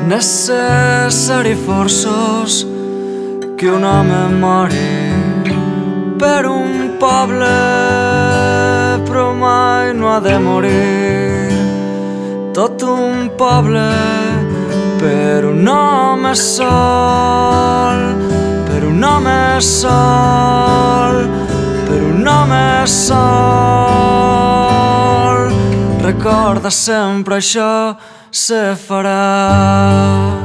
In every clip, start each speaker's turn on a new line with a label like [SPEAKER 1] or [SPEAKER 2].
[SPEAKER 1] necessari forçós que un home mori per un poble, però mai no ha de morir tot un poble per un home sol, per un home sol, per un home sol. Recorda sempre això, Sefarat.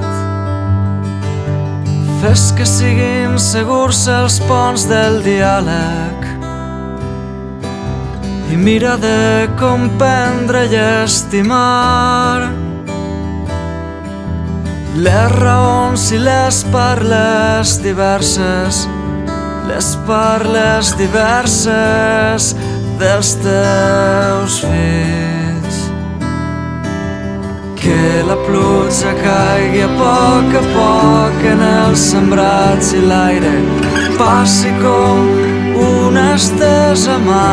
[SPEAKER 1] Fes que siguin segurs els ponts del diàleg i mira de comprendre i estimar les raons i les parles diverses, les parles diverses dels teus fills. Que la pluja caigui a poc en els sembrats i l'aire passi com una estesa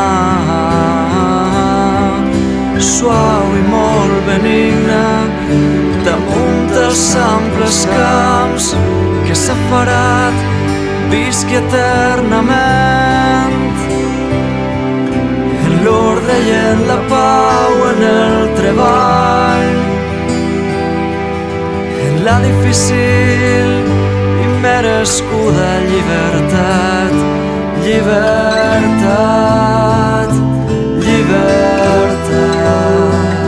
[SPEAKER 1] mà, suau i molt benigna damunt dels amples camps, que Sefarat visqui eternament en l'ordre i en la pau, en el treball, la difícil i merescuda llibertat, llibertat, llibertat.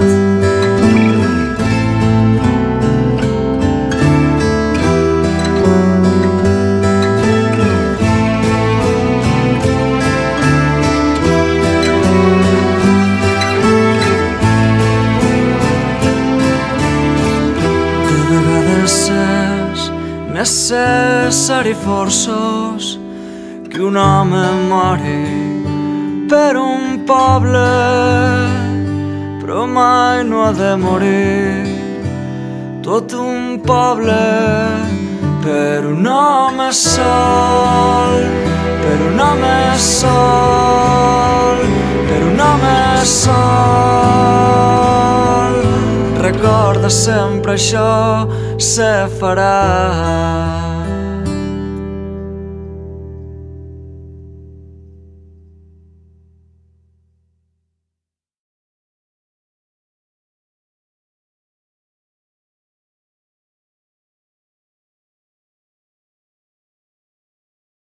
[SPEAKER 1] Necessari forçós que un home mori per un poble, però mai no ha de morir tot un poble per un home sol, per un home sol, per un home sol. Recorda sempre això, Sefarat.